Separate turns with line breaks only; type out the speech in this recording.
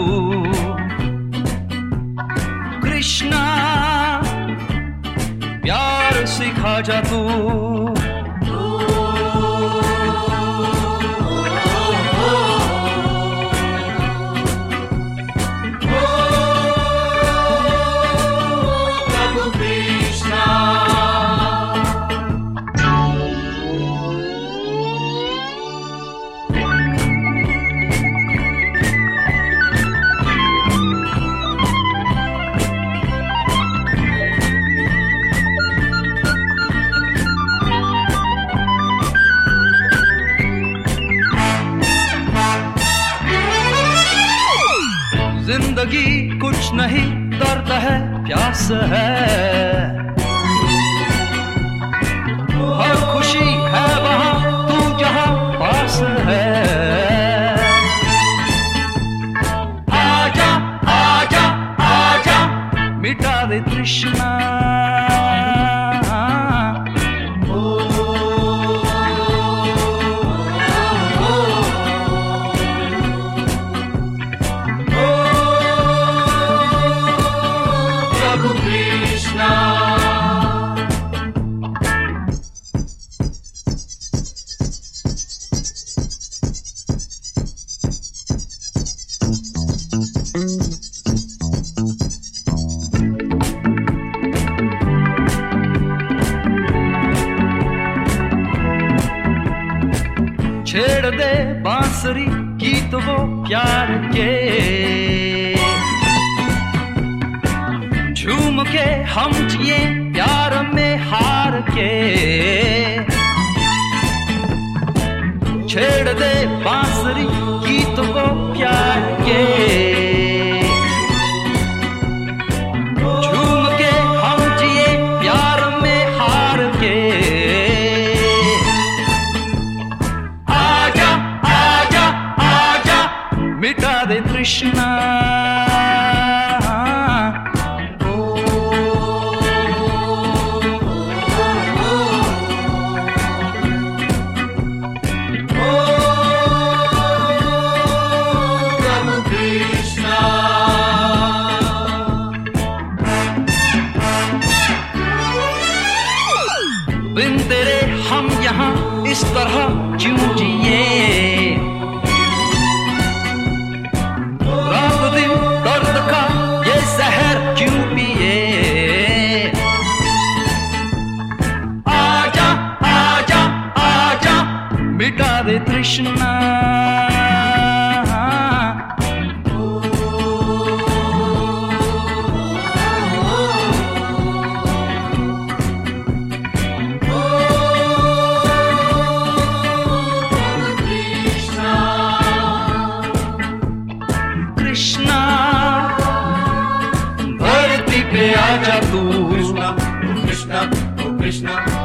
कृष्णा प्यार सिखा जा तू। जिंदगी कुछ नहीं, दर्द है, प्यास है, हर खुशी है वहां तू जहां पास है। आजा आजा आजा मिटा दे तृष्णा। छेड़ दे बांसुरी गीत वो प्यार के, झूम के हम जिए प्यार में हार के। छेड़ दे बांसुरी गीत वो प्यार के, झूम के हम जिए प्यार में हार के। मिटा दे तृष्णा। बिन तेरे हम यहाँ इस तरह क्यों जिए, दर्द का ये जहर क्यों पिए। आजा आजा आजा मिटा दे तृष्णा। कृष्णा धरती पे आजा तू।
कृष्णा कृष्णा कृष्णा